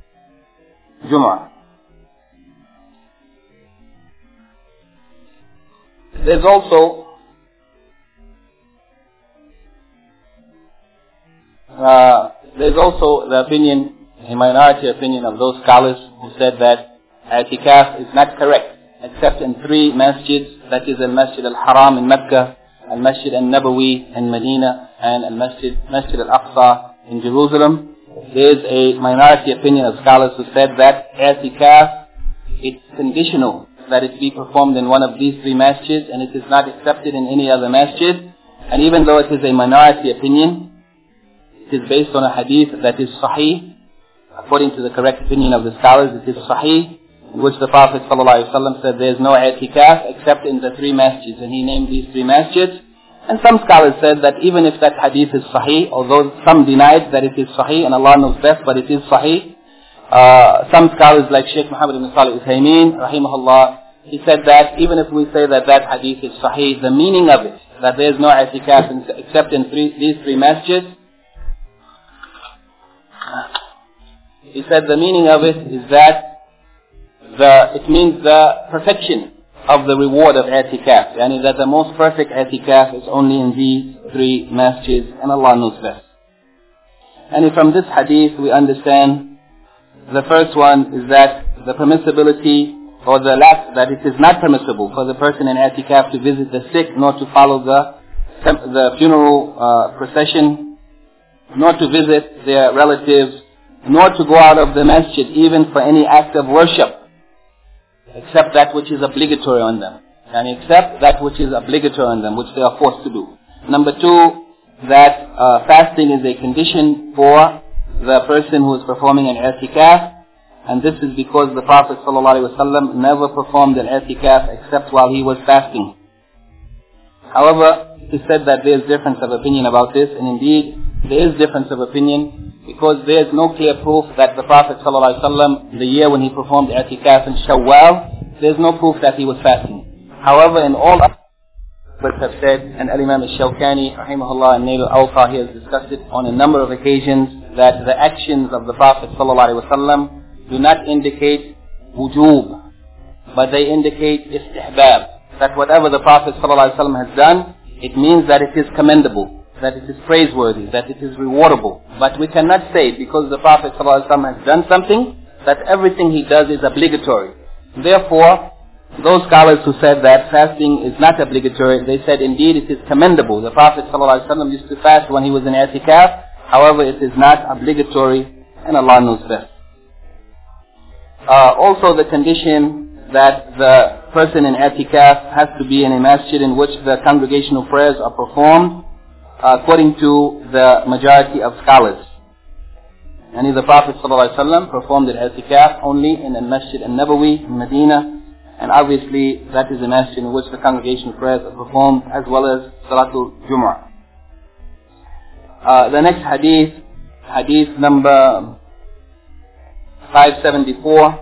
Jum'ah. There's also the opinion, a minority opinion of those scholars who said that i'tikaf is not correct except in 3 masjids, that is al-Masjid al-Haram in Mecca, al-Masjid al-Nabawi in Medina, and al-Masjid al-Aqsa in Jerusalem. There is a minority opinion of scholars who said that i'tikaf, it's conditional that it be performed in one of these 3 masjids, and it is not accepted in any other masjid. And even though it is a minority opinion, it is based on a hadith that is sahih. According to the correct opinion of the scholars, it is sahih, in which the Prophet ﷺ said there is no i'tikaf except in the 3 masjids, and he named these 3 masjids. And some scholars said that even if that hadith is sahih, although some denied that it is sahih, and Allah knows best, but it is sahih. Some scholars like Sheikh Muhammad ibn Salih Uthaymeen, rahimahullah, he said that even if we say that that hadith is sahih, the meaning of it, that there is no i'tikaf except in these 3 masjids, he said the meaning of it is that it means the perfection of the reward of i'tikaf. Yani that the most perfect i'tikaf is only in these 3 masjids, and Allah knows best. And from this hadith we understand the first one is that the permissibility, or the lack, that it is not permissible for the person in i'tikaf to visit the sick, nor to follow the the funeral procession, nor to visit their relatives, nor to go out of the masjid even for any act of worship, except that which is obligatory on them. And except that which is obligatory on them, which they are forced to do. Number two, that fasting is a condition for the person who is performing an i'tikaf, and this is because the Prophet ﷺ never performed an i'tikaf except while he was fasting. However, it is said that there is difference of opinion about this, and indeed there is difference of opinion because there is no clear proof that the Prophet ﷺ, the year when he performed i'tikaf in Shawwal, there is no proof that he was fasting. However, in all experts have said, and Al-Imam al-Shawkani, rahimahullah, and Nail al-Awfa, he has discussed it on a number of occasions, that the actions of the Prophet ﷺ do not indicate wujub, but they indicate istihbab. That whatever the Prophet ﷺ has done, it means that it is commendable, that it is praiseworthy, that it is rewardable. But we cannot say because the Prophet ﷺ has done something, that everything he does is obligatory. Therefore, those scholars who said that fasting is not obligatory, they said indeed it is commendable. The Prophet ﷺ used to fast when he was in i'tikaf, however it is not obligatory, and Allah knows best. Also the condition that the person in i'tikaf has to be in a masjid in which the congregational prayers are performed, according to the majority of scholars. And the Prophet ﷺ performed an i'tikaf only in a masjid al-Nabawi in Medina, and obviously that is a masjid in which the congregational prayers are performed as well as Salatul Jumu'ah. The next hadith, hadith number 574,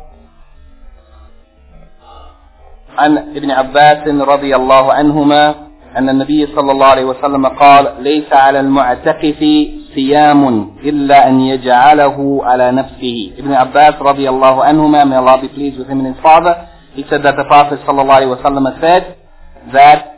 عن ابن عباس رضي الله عنهما أن النبي صلى الله عليه وسلم قال ليس على المعتكف صيام إلا أن يجعله على نفسه. Ibn Abbas رضي الله عنهما, may Allah be pleased with him and his father, he said that the Prophet صلى الله عليه وسلم said that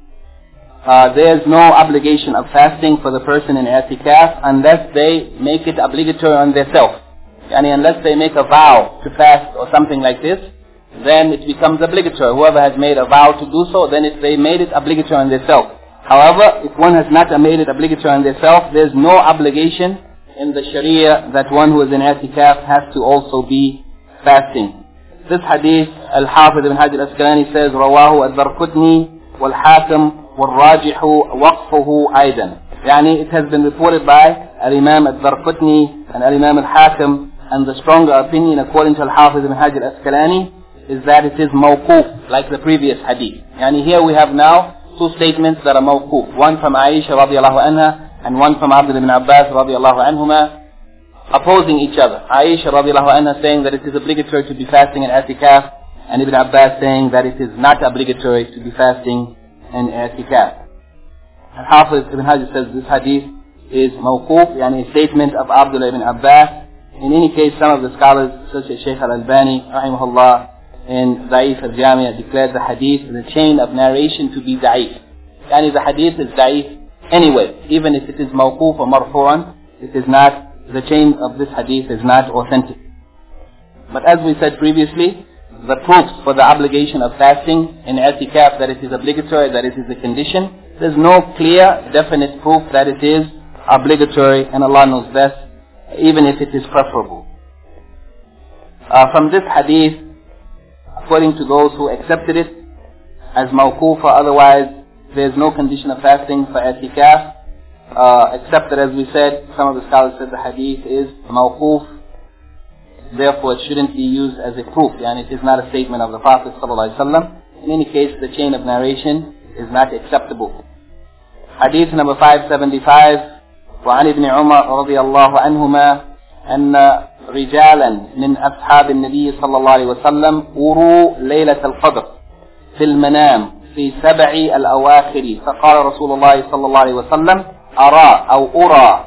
there is no obligation of fasting for the person in i'tikaf unless they make it obligatory on themselves. Unless they make a vow to fast or something like this, then it becomes obligatory. Whoever has made a vow to do so, then they made it obligatory on themselves. However, if one has not made it obligatory on themselves, there is no obligation in the Sharia that one who is in i'tikaf has to also be fasting. This hadith, Al-Hafiz ibn Hajar al-Asqalani says, رواه الدرقطني والحاكم والراجح وقفه أيضا. It has been reported by Al-Imam al-Darqutni and Al-Imam al-Hakim, and the stronger opinion according to Al-Hafiz ibn Hajar al-Asqalani is that it is mawquf, like the previous hadith. Here we have now two statements that are mawquf, one from Aisha radiallahu anha and one from Abdullah ibn Abbas radiallahu anhuma, opposing each other. Aisha radiallahu anha saying that it is obligatory to be fasting in i'tikaf, and Ibn Abbas saying that it is not obligatory to be fasting in i'tikaf. Al-Hafiz ibn Hajar says this hadith is mawquf, a statement of Abdullah ibn Abbas. In any case, some of the scholars, such as Shaykh al-Albani rahimahullah, in Da'if al-Jami'ah, declared the hadith, the chain of narration, to be da'if. The hadith is da'if anyway, even if it is mawquf or marfu'an, it is not, the chain of this hadith is not authentic. But as we said previously, the proofs for the obligation of fasting in i'tikaf, that it is obligatory, that it is a condition, there is no clear, definite proof that it is obligatory, and Allah knows best, even if it is preferable. From this hadith, according to those who accepted it as mawquf or otherwise, there is no condition of fasting for i'tikaf, except that, as we said, some of the scholars said the hadith is mawquf, therefore it shouldn't be used as a proof, it is not a statement of the Prophet ﷺ. In any case, the chain of narration is not acceptable. Hadith number 575, وعن ابن عمر رضي الله عنهما أن رجالا من أصحاب النبي صلى الله عليه وسلم أروا ليلة القدر في المنام في 7 الأواخر، فقال رسول الله صلى الله عليه وسلم أرى أو أرى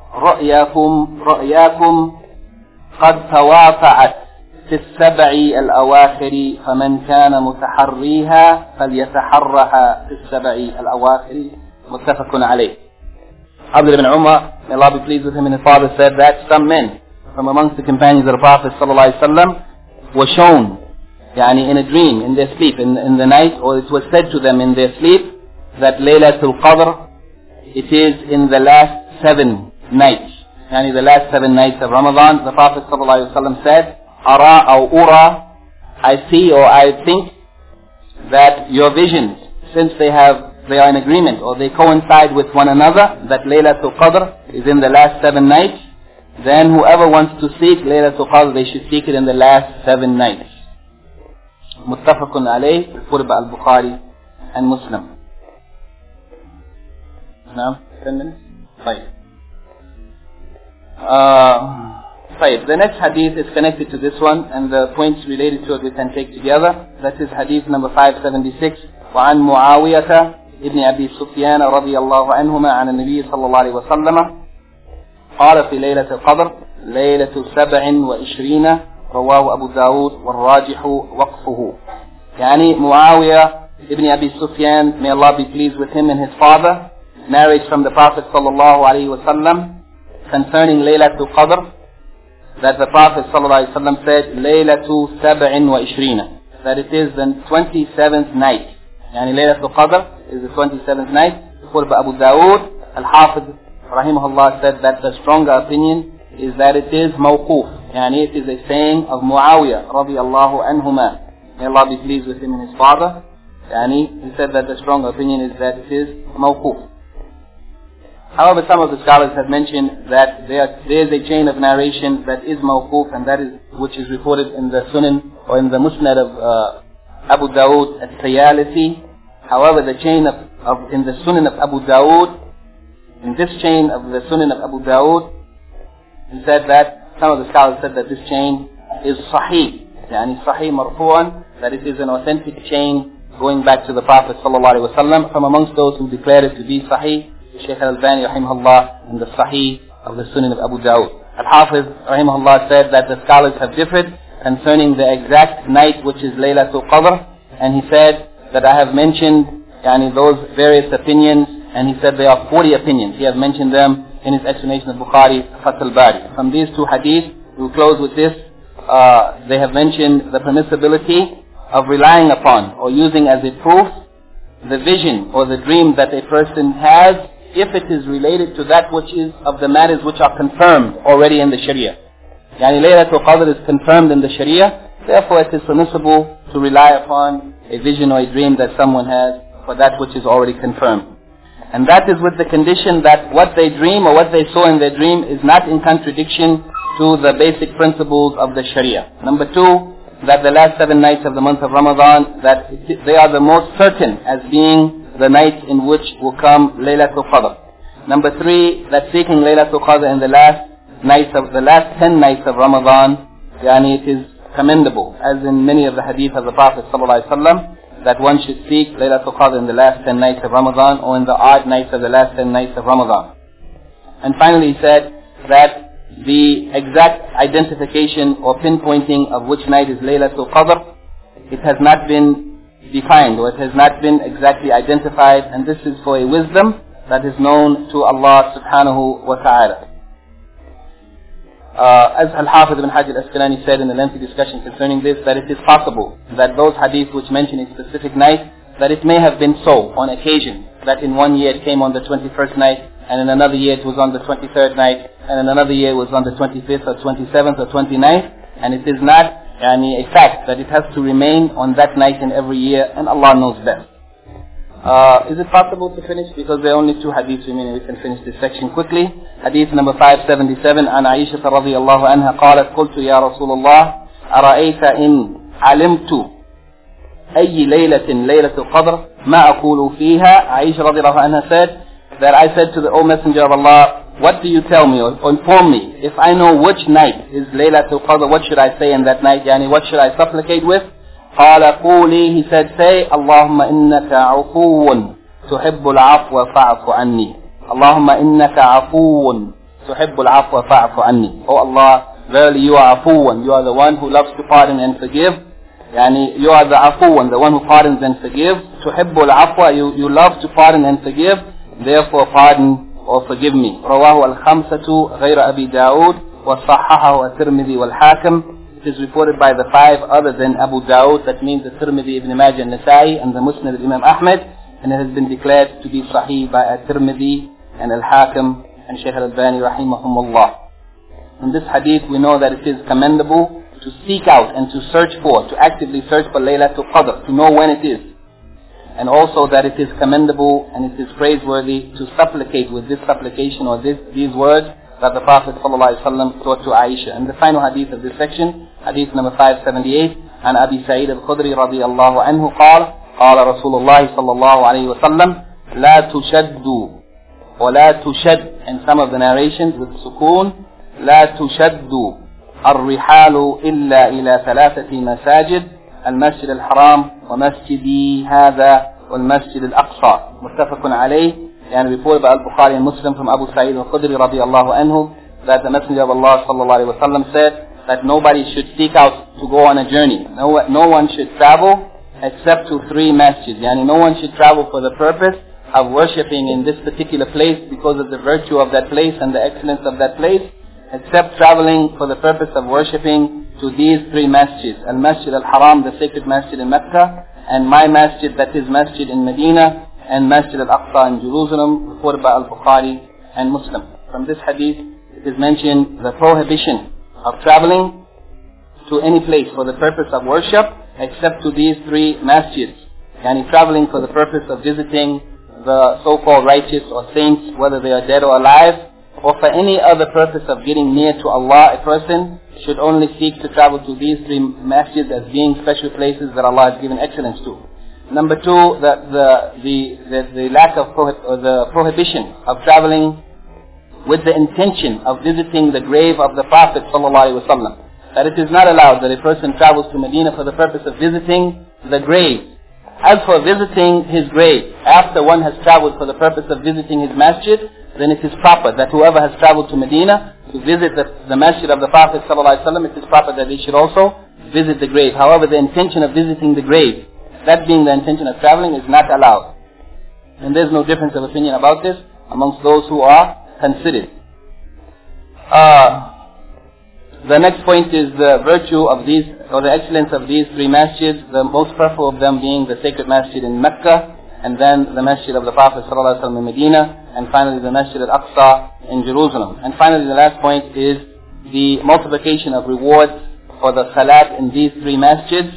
رؤياكم قد توافعت في 7 الأواخر، فمن كان متحريها فليتحرها في 7 الأواخر، متفق عليه. Abdullah ibn Umar, may Allah be pleased with him and his father, said that some men from amongst the companions of the Prophet ﷺ were shown in a dream, in their sleep, in the night, or it was said to them in their sleep, that Laylatul Qadr, it is in the last 7 nights. Yani the last 7 nights of Ramadan. The Prophet ﷺ said, Ara aw ura, I see or I think that your visions, since they are in agreement or they coincide with one another, that Laylatul Qadr is in the last 7 nights, then whoever wants to seek Laylatul Qadr, they should seek it in the last 7 nights. Muttafaqun alayh, reported by Al-Bukhari and Muslim. Now, 10 minutes? Fine. The next hadith is connected to this one, and the points related to it we can take together. That is hadith number 576. وعن معاوية ابن أبي سفيان رضي الله عنهما عن النبي صلى الله عليه وسلم قال في ليلة القدر ليلة 27 رواه أبو داود والراجح وقفه. يعني معاوية ibn Abi Sufyan, may Allah be pleased with him and his father, narrates from the Prophet sallallahu alaihi wasallam concerning Laylatul Qadr, that the Prophet sallallahu alaihi wasallam said, Laylatu 27, that it is the 27th night. Yani Laylatul Qadr is the 27th night. Quoted by Abu Dawood, Al-Hafidh rahimahullah said that the stronger opinion is that it is mawquf. Yani it is a saying of Muawiyah radiyallahu anhuma. May Allah be pleased with him and his father. Yani he said that the strong opinion is that it is mawquf. However, some of the scholars have mentioned that there is a chain of narration that is mawquf, and that is which is reported in the Sunan or in the Musnad of Abu Dawood at-Tayalisi. However, the chain in the Sunan of Abu Dawood, in this chain of the Sunan of Abu Dawood, he said that some of the scholars said that this chain is sahih, yani sahih marfu'an, that it is an authentic chain going back to the Prophet sallallahu alaihi wasallam. From amongst those who declared it to be sahih, Shaykh Al-Albani rahimahullah in the Sahih of the Sunan of Abu Dawud. Al-Hafiz rahimahullah said that the scholars have differed concerning the exact night which is Laylatul Qadr, and he said that I have mentioned those various opinions, and he said there are 40 opinions. He has mentioned them in his explanation of Bukhari, Fath al-Bari. From these two hadiths, we will close with this. They have mentioned the permissibility of relying upon or using as a proof the vision or the dream that a person has, if it is related to that which is of the matters which are confirmed already in the Sharia. Yani Laylatul Qadr is confirmed in the Sharia, therefore it is permissible to rely upon a vision or a dream that someone has for that which is already confirmed. And that is with the condition that what they dream or what they saw in their dream is not in contradiction to the basic principles of the Sharia. Number 2, that the last 7 nights of the month of Ramadan, that they are the most certain as being the night in which will come Laylatul Qadr. Number 3, that seeking Laylatul Qadr in the last 10 nights of Ramadan, it is commendable, as in many of the hadith of the Prophet ﷺ, that one should seek Laylatul Qadr in the last 10 nights of Ramadan or in the odd nights of the last 10 nights of Ramadan. And finally he said that the exact identification or pinpointing of which night is Laylatul Qadr, it has not been defined or it has not been exactly identified, and this is for a wisdom that is known to Allah subhanahu wa ta'ala. As Al-Hafiz ibn Hajar al-Asqalani said in a lengthy discussion concerning this, that it is possible that those hadith which mention a specific night, that it may have been so on occasion, that in one year it came on the 21st night, and in another year it was on the 23rd night, and in another year it was on the 25th or 27th or 29th, and it is not a fact that it has to remain on that night in every year, and Allah knows best. Is it possible to finish? Because there are only 2 hadiths remaining, we can finish this section quickly. Hadith number 577, عن عائشة رضي الله عنها قالت قلت يا رسول الله أرأيت إن علمت أي ليلة القدر ما أقول فيها. Aisha رضي الله عنها said that I said to the O Messenger of Allah, what do you tell me or inform me? If I know which night is Laylatul Qadr, what should I say in that night? What should I supplicate with? قال قولي, he said, say, اللهم إنك عفو تحب العفو فاعف عني. اللهم إنك عفو تحب العفو فاعف عني. Oh Allah, verily you are afuwan, you are the one who loves to pardon and forgive. You are the afuwan, the one who pardons and forgives. تحب العفو, you love to pardon and forgive, therefore pardon or forgive me. رواه الخمسة غير أبي داود وصححه الترمذي والحاكم. It is reported by the 5 other than Abu Dawud, that means the Tirmidhi, Ibn Majah, and Nasa'i, and the Musnad of Imam Ahmed. and it has been declared to be Sahih by At-Tirmidhi and Al-Hakim and Shaykh Al-Albani rahimahumullah. In this hadith we know that it is commendable to seek out and to search for, to actively search for Laylatul Qadr, to know when it is. And also that it is commendable and it is praiseworthy to supplicate with this supplication or these words that the Prophet ﷺ taught to Aisha. And the final hadith of this section, hadith number 578, عن أبي سعيد الخدري رضي الله عنه قال قال رسول الله صلى الله عليه وسلم لا تشد ولا تشد, and some of the narrations with سكون, لا تشد الرحال إلا إلى ثلاثة مساجد المسجد الحرام ومسجدي هذا والمسجد الأقصى متفق عليه. And reported by Al-Bukhari and Muslim from Abu Sa'id al-Khudri radiyallahu anhu that the Messenger of Allah sallallahu alayhi wa sallam said that nobody should seek out to go on a journey. No one should travel except to 3 masjids. Yani no one should travel for the purpose of worshipping in this particular place because of the virtue of that place and the excellence of that place, except traveling for the purpose of worshipping to these 3 masjids. Al-Masjid al-Haram, the sacred masjid in Mecca, and my masjid, that is masjid in Medina, and Masjid al-Aqsa in Jerusalem, reported by Al-Bukhari and Muslim. From this hadith, it is mentioned the prohibition of traveling to any place for the purpose of worship, except to these 3 masjids. Yani traveling for the purpose of visiting the so-called righteous or saints, whether they are dead or alive, or for any other purpose of getting near to Allah, a person should only seek to travel to these 3 masjids as being special places that Allah has given excellence to. Number 2, the lack of the prohibition of traveling with the intention of visiting the grave of the Prophet ﷺ. That it is not allowed that a person travels to Medina for the purpose of visiting the grave. As for visiting his grave, after one has traveled for the purpose of visiting his masjid, then it is proper that whoever has traveled to Medina to visit the masjid of the Prophet ﷺ, it is proper that they should also visit the grave. However, the intention of visiting the grave, that being the intention of traveling, is not allowed. And there is no difference of opinion about this amongst those who are considered. The next point is the virtue of these, or the excellence of these 3 masjids, the most preferable of them being the sacred masjid in Mecca, and then the masjid of the Prophet ﷺ in Medina, and finally the Masjid al-Aqsa in Jerusalem. And finally the last point is the multiplication of rewards for the salat in these 3 masjids.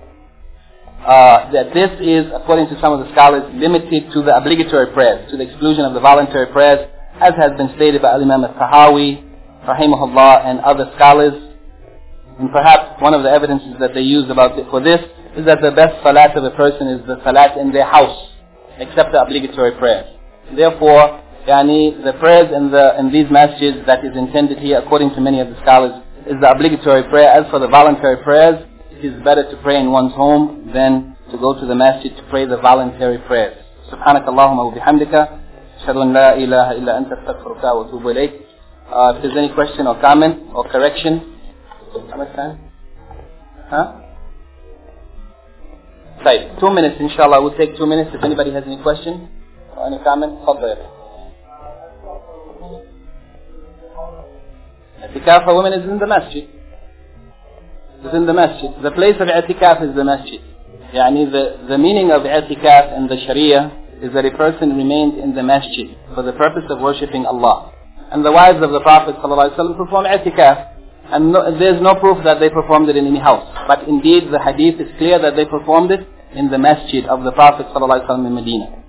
That this is, according to some of the scholars, limited to the obligatory prayers, to the exclusion of the voluntary prayers, as has been stated by Imam al-Tahawi, rahimahullah, and other scholars. And perhaps one of the evidences that they use for this is that the best salat of a person is the salat in their house, except the obligatory prayers. Therefore, the prayers in these masjids that is intended here, according to many of the scholars, is the obligatory prayer. As for the voluntary prayers, it is better to pray in one's home than to go to the masjid to pray the voluntary prayers. Subhanakallahumma wa bihamdika, ashhadu an la ilaha illa anta astaghfiruka wa atubu ilayk. If there's any question or comment or correction. How much time? Right, 2 minutes inshallah. We'll take 2 minutes if anybody has any question or any comment. I'tikaf for women is in the masjid. Is in the masjid. The place of i'tikaf is the masjid. The meaning of i'tikaf in the Sharia is that a person remained in the masjid for the purpose of worshipping Allah. And the wives of the Prophet ﷺ performed i'tikaf. And there is no proof that they performed it in any house. But indeed the hadith is clear that they performed it in the masjid of the Prophet ﷺ in Medina.